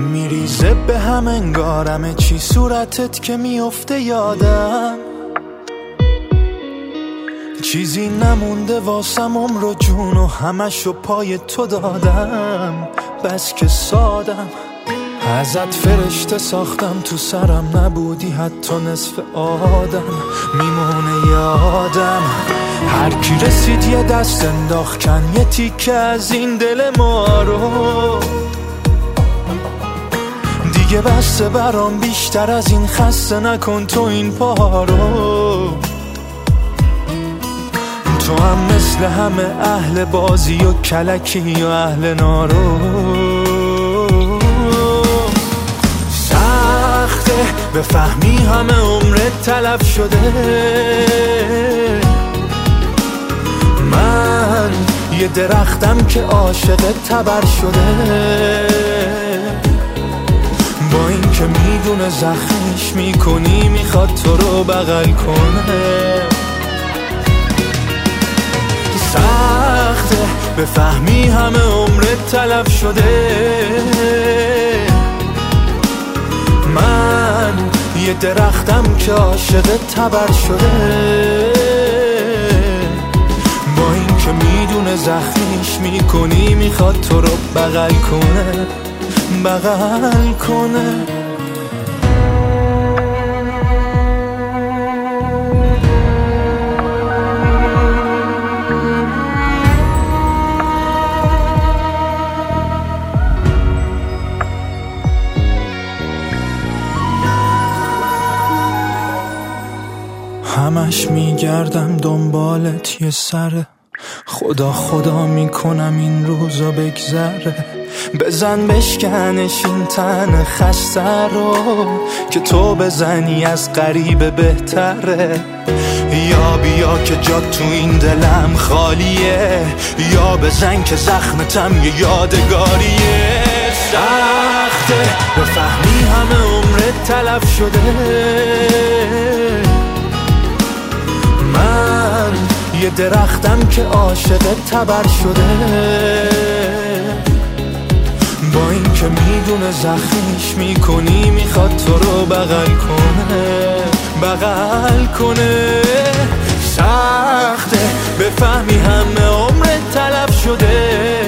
میریزه به هم انگارمه چی صورتت که میفته یادم، چیزی نمونده واسم عمر و جون و همشو پای تو دادم. بس که سادم ازت فرشته ساختم، تو سرم نبودی حتی نصف آدم. میمونه یادم هر کی رسید یه دست انداخت کن یه تیکه از این دل ما رو. دیگه بسته برام بیشتر از این، خسته نکن تو این پا رو. تو هم مثل همه اهل بازی و کلکی و اهل نارو. سخته بفهمی همه عمرت تلف شده، من یه درختم که عاشق تبر شده. با این که میدونه زخمش میکنی میخواد تو رو بغل کنه. سخته بفهمی همه عمرت تلف شده، من یه درختم که عاشق تبر شده. با این که میدونه زخمیش میکنی میخواد تو رو بغل کنه، بغل کنه. همش میگردم دنبالت یه سره، خدا خدا میکنم این روزا بگذره. بزن بشکنش این تن خسته رو، که تو بزنی از غریبه بهتره. یا بیا که جات تو این دلم خالیه، یا بزن که زخمتم یه یادگاریه. سخته بفهمی همه عمرت تلف شده، من یه درختم که عاشق تبر شده. با این که میدونه زخمیش میکنی میخواد تو رو بغل کنه، بغل کنه. سخته بفهمی همه عمرت تلف شده،